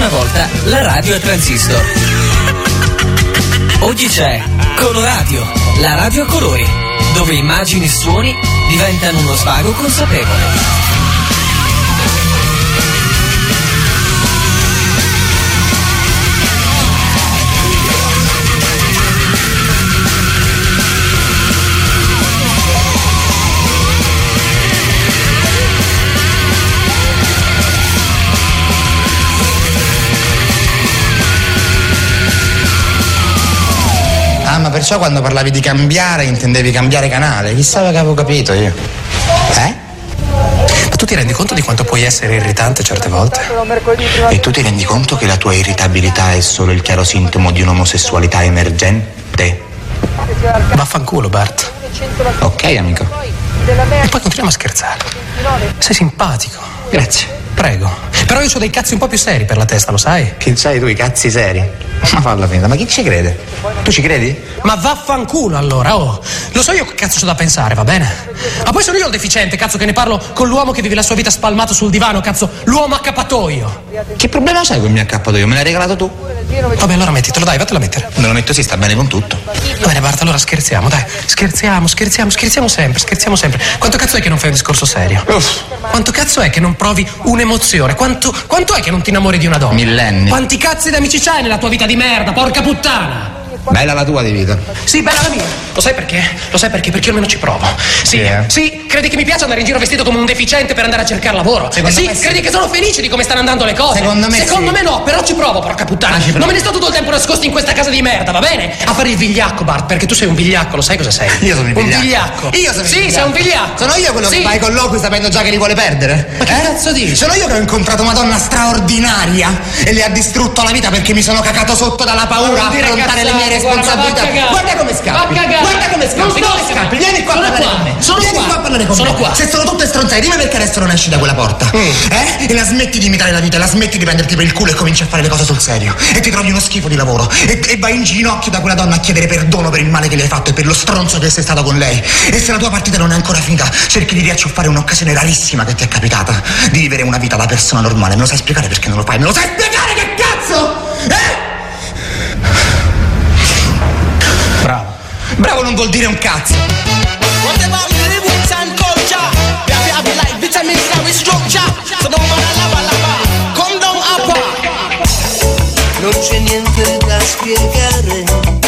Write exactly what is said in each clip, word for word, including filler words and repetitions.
una volta la radio a transistor. Oggi c'è Coloradio, la radio a colori, dove immagini e suoni diventano uno svago consapevole. Ah, ma perciò quando parlavi di cambiare intendevi cambiare canale? Chissà che avevo capito io. Eh? Ma tu ti rendi conto di quanto puoi essere irritante certe volte? E tu ti rendi conto che la tua irritabilità è solo il chiaro sintomo di un'omosessualità emergente? Vaffanculo, Bart. Ok, amico. E poi continuiamo a scherzare. Sei simpatico. Grazie. Prego. Però io ho dei cazzi un po' più seri per la testa, lo sai? Che c'hai tu, i cazzi seri? Ma falla finta, ma chi ci crede? Tu ci credi? Ma vaffanculo allora, oh. Lo so io che cazzo c'ho da pensare, va bene? Ma poi sono io il deficiente, cazzo, che ne parlo con l'uomo che vive la sua vita spalmato sul divano, cazzo, l'uomo accappatoio. Che problema c'hai con il mio accappatoio? Me l'hai regalato tu? Vabbè, allora mettitelo, dai, vattelo a mettere. Me lo metto, si sta bene con tutto. Va bene, Bart, allora scherziamo, dai. Scherziamo, scherziamo, scherziamo sempre, scherziamo sempre. Quanto cazzo è che non fai un discorso serio? Uff. Quanto cazzo è che non provi un'emozione? Quanto, quanto è che non ti innamori di una donna? Millenni. Quanti cazzi d'amici c'hai nella tua vita di merda, porca puttana? Bella la tua di vita. Sì, bella la mia. Lo sai perché? Lo sai perché? Perché io almeno ci provo. Sì, Sì, eh? sì, credi che mi piace andare in giro vestito come un deficiente per andare a cercare lavoro? Secondo sì, me sì. credi che sono felice di come stanno andando le cose? Secondo me Secondo sì. me no, però ci provo, porca puttana. Ah, ci provo. Non me ne sto tutto il tempo nascosto in questa casa di merda, va bene? A fare il vigliacco, Bart, perché tu sei un vigliacco, lo sai cosa sei? Io sono il un vigliacco. vigliacco. Io sono il Sì, vigliacco. sei un vigliacco. Sono io quello sì. che fa i colloqui sapendo già che li vuole perdere? Ma che cazzo dici? Sono io che ho incontrato una donna straordinaria e le ha distrutto la vita perché mi sono cacato sotto dalla paura a Non dire affrontare le mie cazzate, guarda, responsabilità. va a cagare. Guarda come scappi. Va a cagare. Guarda come scappi. Non sto Dove scappi. scappi? Vieni qua Sono a parlare qua. con me. Sono Vieni qua. qua a parlare con Sono me. qua. Se sono tutte stronzate, dimmi perché adesso non esci da quella porta. Mm. Eh? E la smetti di imitare la vita, la smetti di prenderti per il culo e cominci a fare le cose sul serio. E ti trovi uno schifo di lavoro. E, e vai in ginocchio da quella donna a chiedere perdono per il male che le hai fatto e per lo stronzo che sei stato con lei. E se la tua partita non è ancora finita, cerchi di riacciuffare un'occasione rarissima che ti è capitata di vivere una vita da persona normale. Me lo sai spiegare perché non lo fai? Me lo sai spiegare che cazzo? Eh? Bravo. Bravo non vuol dire un cazzo. Whatever lyrics and culture, we have to have it like vitamins that we structure. So don't bother lava lava, come down upper. Non c'è niente da spiegare,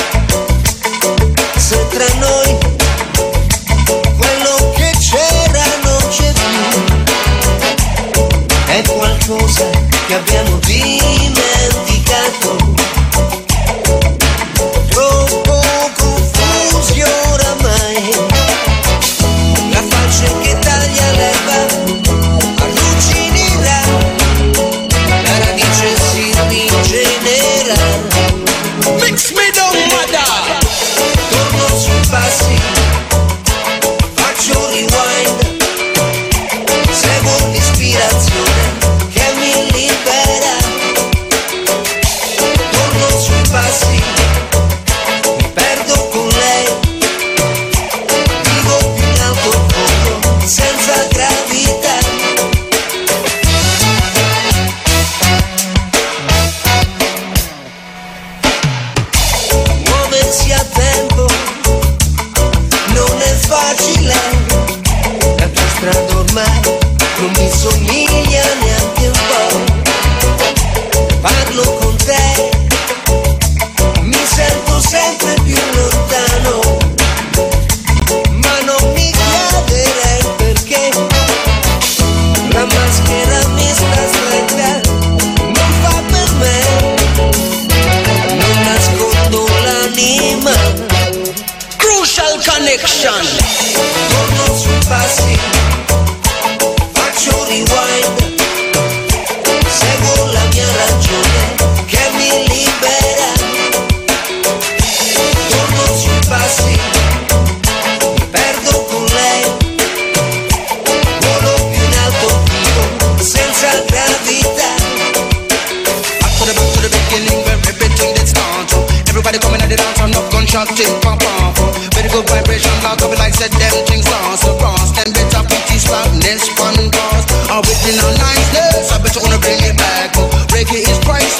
se tra noi quello che c'era non c'è più. È qualcosa che abbiamo dimenticato. Troppo confusi oramai, la faccia che taglia l'erba arrugginirà, la radice si rigenera. Mix me down, mother. Torno sui passi, faccio rewind, seguo l'ispirazione che mi libera. Torno sui passi, mi perdo con lei, vivo più in alto fondo, senza gravità. Muoversi a tempo non è facile, la tua strada ormai non mi somiglia neanche un po'. Parlo con te, mi sento sempre più lontano, ma non mi chiederei perché la maschera mi sta stretta, non fa per me, non nascondo l'anima. Crucial connection. Torno sui passi, faccio rewind, seguo la mia ragione che mi libera. Torno sui passi, mi perdo con lei, volo più in alto, vivo senza gravità. Back to the back to the beginning where everything that starts. Everybody coming at the dance and up gunshot ting pop off. Very good vibration, lock up like said them things cross across. Them better pity slackness, fun cause. Original niceness, I bet you wanna bring it back. Oh, reggae is priceless.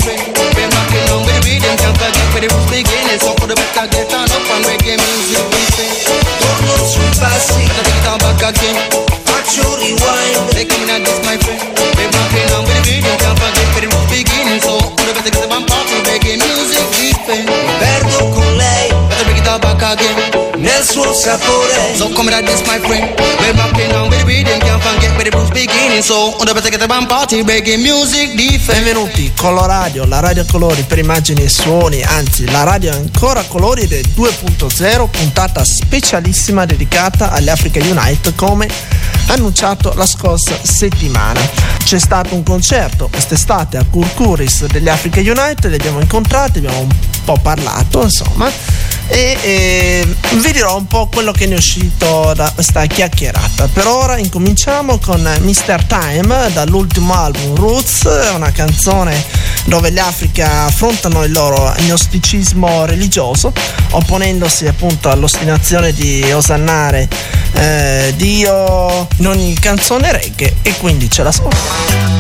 friend. We're rocking on with the rhythm, can't forget where the roots beginning. So for the better get on up and reggae music we sing. Torno sui passi, Gotta take it on back again. faccio rewind. Taking at this my friend. We're rocking on with the rhythm, can't forget where the roots beginning. So for the better get on party, reggae music we sing. Perdo con lei Gotta take it on back again. nel suo sapore. So come like this, my friend. We're rocking on with the rhythm, can't forget where the blues beginning. So on the better get the band party, reggae music defense. Benvenuti, Coloradio, la radio a colori per immagini e suoni, anzi la radio ancora a colori del due punto zero, puntata specialissima dedicata alle Africa Unite come annunciato la scorsa settimana. C'è stato un concerto quest'estate a Kurkuris degli Africa Unite, li abbiamo incontrati, abbiamo un po' parlato insomma e, e vi dirò un po' quello che ne è uscito da questa chiacchierata. Per ora incominciamo con mister Time dall'ultimo album Roots, una canzone dove gli Africa affrontano il loro agnosticismo religioso opponendosi appunto all'ostinazione di osannare eh, Dio in ogni canzone reggae, e quindi ce la ascoltiamo.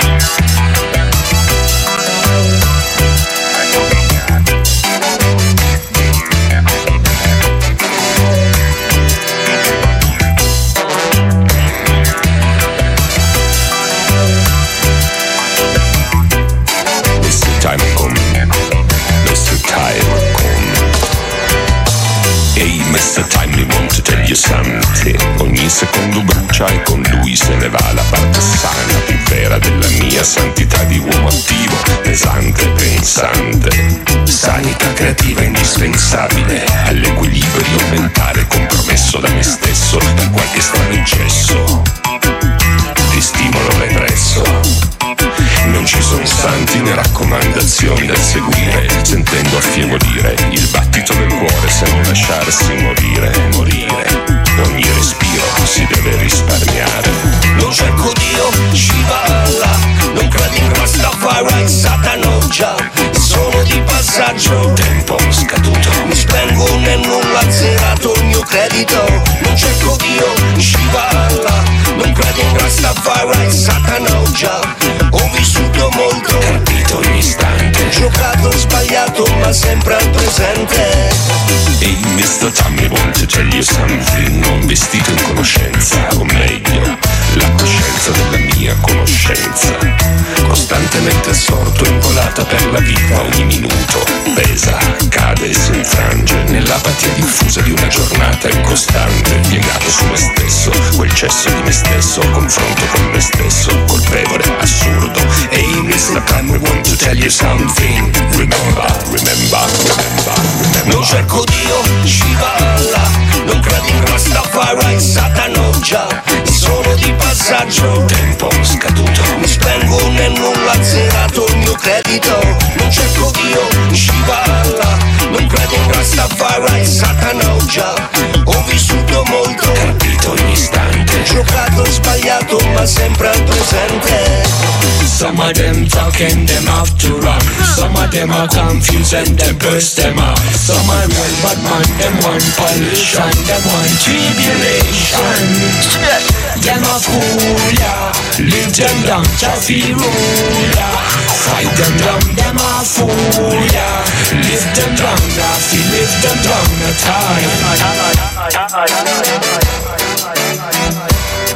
Time come, mister Time come. Ehi, mister Time, mi want to tell you something. Ogni secondo brucia e con lui se ne va la parte sana, più vera della mia santità di uomo attivo, pesante, pensante. Sanità creativa indispensabile all'equilibrio mentale compromesso da me stesso da qualche strano eccesso di stimolo represso. Non ci sono santi né raccomandazioni da seguire, sentendo affievolire il battito del cuore se non lasciarsi morire, morire. Ogni respiro si deve risparmiare. Non cerco Dio, Shiva Allah, non credo in Rastafari, Satana già, sono di passaggio, Tempo scaduto, mi spengo nel nulla, azzerato il mio credito. Non cerco Dio, Shiva Allah, non credo in Rastafari, Satana già, ho vissuto molto, capito ogni istante. giocato sbagliato ma sempre al presente. Ehi, mister Time, want to tell you something. Ho investito in conoscenza, o meglio, la coscienza della mia conoscenza. Costantemente assorto, involata per la vita ogni minuto. Pesa, cade e si infrange nell'apatia diffusa di una giornata incostante. Piegato su me stesso, quel cesso di me stesso, confronto con me stesso, colpevole, assurdo. Ehi, mister Time, we want to tell you something. Remember, remember, remember, remember. Non cerco Dio, Shiva Allah, non credo in Rastafari, Satana già, sono di passaggio, Tempo scaduto, mi spengo nel nulla, azzerato il mio credito. Non cerco Dio, Shiva Allah, non credo in Rastafari, Satana già, ho vissuto molto, capito ogni istante. giocato sbagliato ma sempre al presente. Some of them talking, them have to run. Some of them are confused and them burst them out. Some are real bad man, them want pollution, them want tribulation. Them a fool ya, leave them down, Chaffee rule ya. Fight them down, them a fool ya. Lift them down, Rafi, lift them down at all.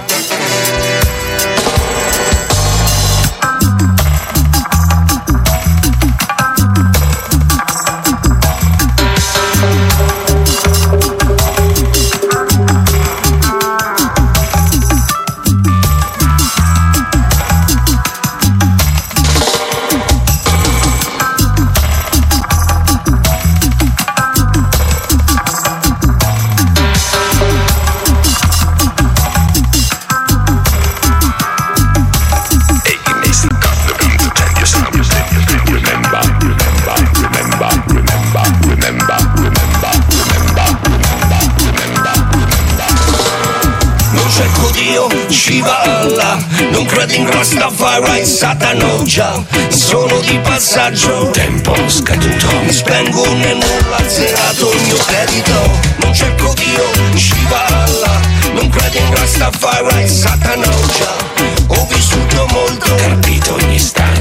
Shiva Allah, non credo in Rastafari, Satana già, sono di passaggio, Tempo scaduto, mi spengo nel nulla, azzerato il mio credito. Non cerco Dio, Shiva Allah, non credo in Rastafari, Satana già, ho vissuto molto, capito ogni istante. giocato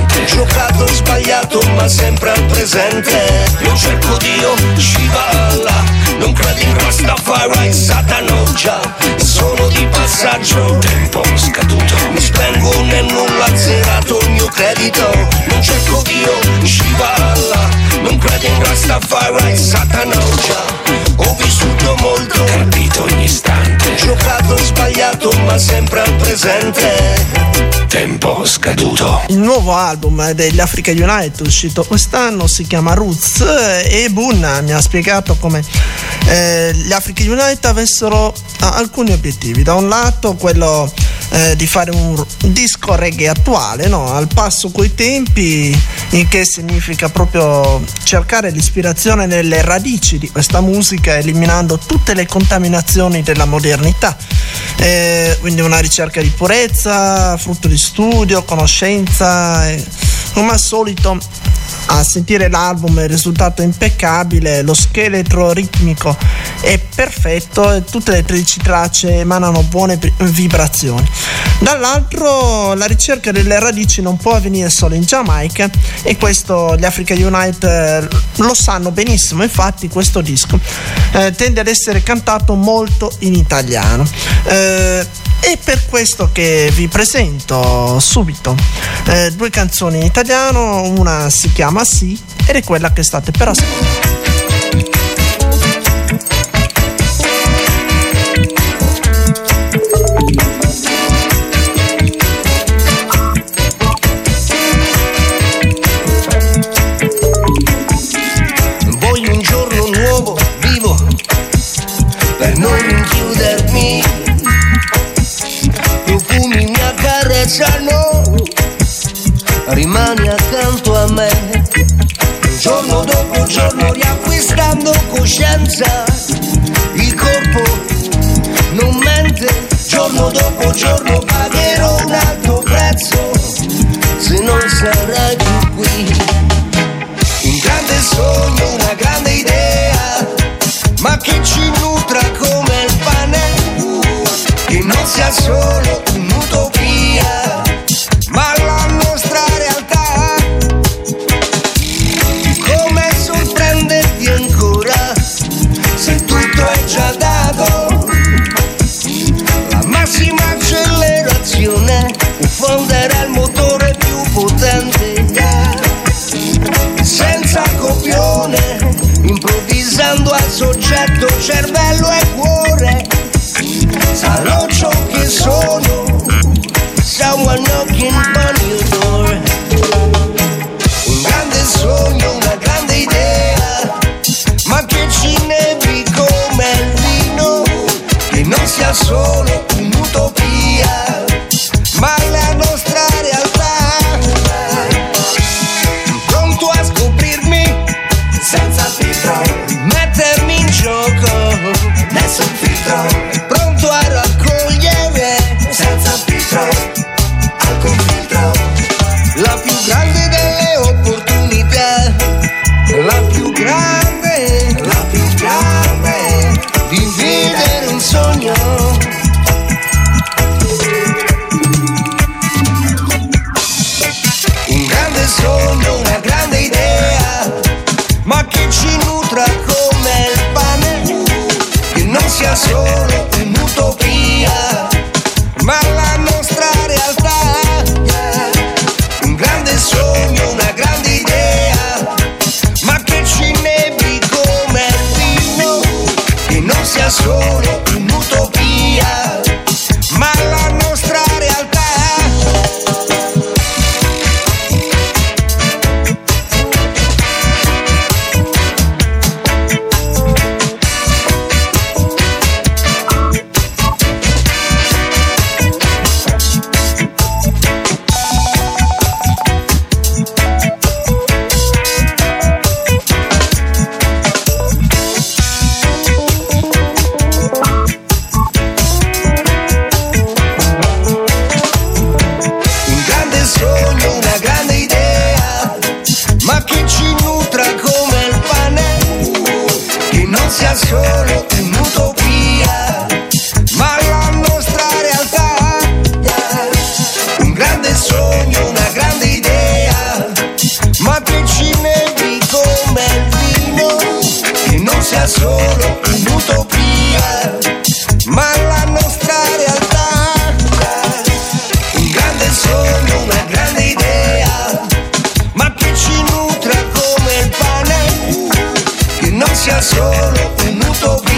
giocato sbagliato ma sempre al presente. Non cerco Dio, Shiva Allah, non credo in Rastafari, Satana già, sono di passaggio, tempo scaduto, mi spengo nel nulla, azzerato il mio credito. Non cerco Dio, Shiva Allah, non credo in Rastafari, Satana già, ho vissuto molto, capito ogni istante, giocato sbagliato ma sempre al presente, tempo scaduto. Il nuovo album degli Africa Unite uscito quest'anno si chiama Roots e Bunna mi ha spiegato come eh, gli Africa Unite avessero alcuni obiettivi. Da un lato quello eh, di fare un disco reggae attuale, no? Al passo coi tempi, il che significa proprio cercare l'ispirazione nelle radici di questa musica, eliminando tutte le contaminazioni della modernità. Eh, quindi una ricerca di purezza, frutto di studio, conoscenza. E, come al solito, a sentire l'album il risultato è impeccabile, lo scheletro ritmico è perfetto e tutte le tredici tracce emanano buone vibrazioni. Dall'altro la ricerca delle radici non può avvenire solo in Giamaica e questo gli Africa Unite lo sanno benissimo, infatti questo disco eh, tende ad essere cantato molto in italiano. Eh, È per questo che vi presento subito eh, due canzoni in italiano, una si chiama Sì ed è quella che state per ascoltare. Voglio un giorno nuovo, vivo, per non rinchiudermi. Profumi mi accarezzano, rimani accanto a me, giorno dopo giorno riacquistando coscienza, il corpo non mente, giorno dopo giorno pagherò un alto prezzo se non sarai più qui. Un grande sogno, una grande idea, ma che ci nutra come il pane, che non sia solo un'utopia, ma la nostra realtà. Come sorprenderti ancora se tutto è già dato? La massima accelerazione fonderà il motore più potente, senza copione, improvvisando al soggetto cervello e cuore. Sarò ciò che sono, someone knocking on your door. Un grande sogno, una grande idea, ma che ci nevi come il vino, che non sia solo un'utopia, ma la nostra realtà. Pronto a scoprirmi senza filtro, mettermi in gioco, nessun filtro. Pronto a raccogliere senza filtro, alcun filtro, la più grande delle opportunità, la più grande, la più grande, di vivere un sogno. Un grande sogno, una grande idea, ma che ci nutra come il pane, che non sia solo un'utopia, ma la nostra realtà. Un grande sogno, una grande idea, ma che ci nevi come il vino, che non sia solo un'utopia, ma la nostra realtà. Solo un'utopia, ma la nostra realtà. Un grande sogno, una grande idea, solo un'utopia, ma la nostra realtà, un grande sogno, una grande idea, ma che ci nutra come il pane, che non sia solo un'utopia.